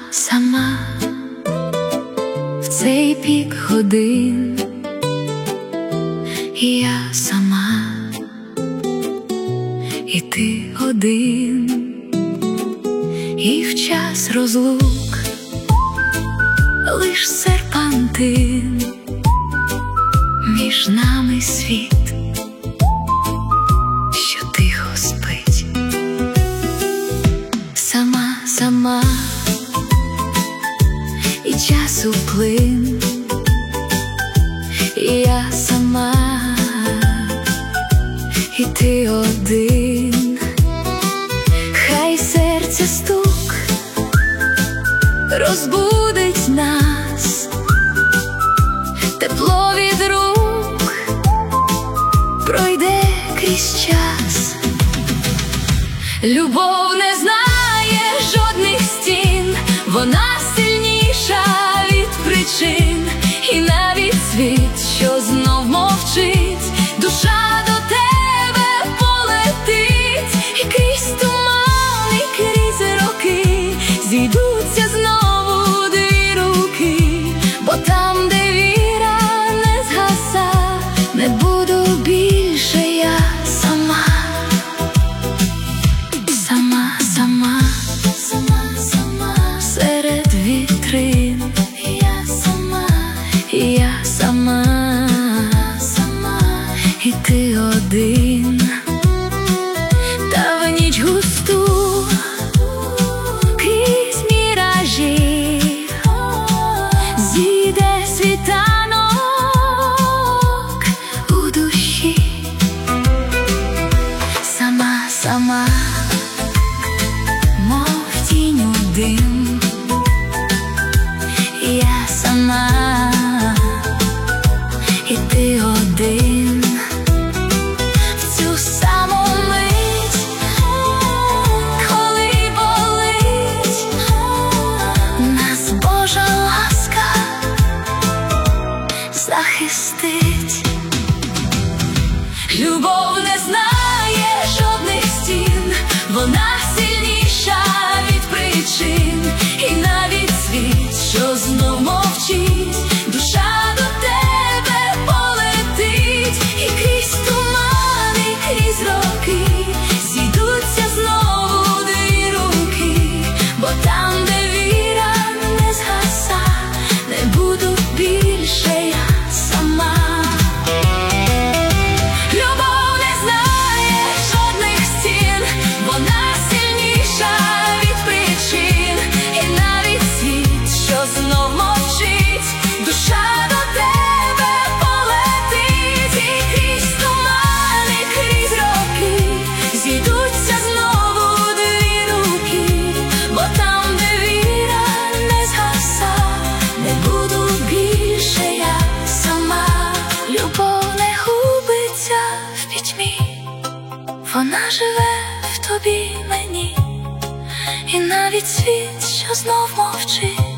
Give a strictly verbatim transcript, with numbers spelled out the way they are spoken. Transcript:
сама в цей пік годин, і я сама, і ти один, і в час розлук лиш серпантин, між нами світ, що тихо спить. Сама, сама, і часу плин, і я сама, і ти один. Хай серця стук розбудить нас, тепло від рук пройде крізь час. Любов не знає жодних стін, вона сильніша від причин, і навіть світ, що знов мовчить, душа до тебе полетить, і крізь туман, і крізь роки зійдуться знову дві руки, бо там, де віра не згаса, не буду більше я сама. Сама, сама, сама, сама, серед вітрин, я сама, я сама, сама, і ти один. Та в ніч густу крізь міражі зійде світанок у душі. Сама, сама, мов тінь у дим, я сама, і ти один. В цю саму мить, коли болить, нас Божа ласка захистить. Любов не знає жодних стін, вона сильніша від причин, і навіть світ, що знов мовчить, душа до тебе полетить, і крізь туман, і крізь роки зійдуться знову дві руки, бо там, де віра не згаса, не буду більше я сама. Любов не знає жодних стін, вона сильніша від причин, і навіть світ, що знов мовчить, душа до тебе полетить, і крізь туман, і крізь роки зійдуться знову дві руки, бо там, де віра не згаса, не буду більше я сама. Любов не губиться в пітьмі, вона живе в тобі, мені, і навіть світ, що знов мовчить,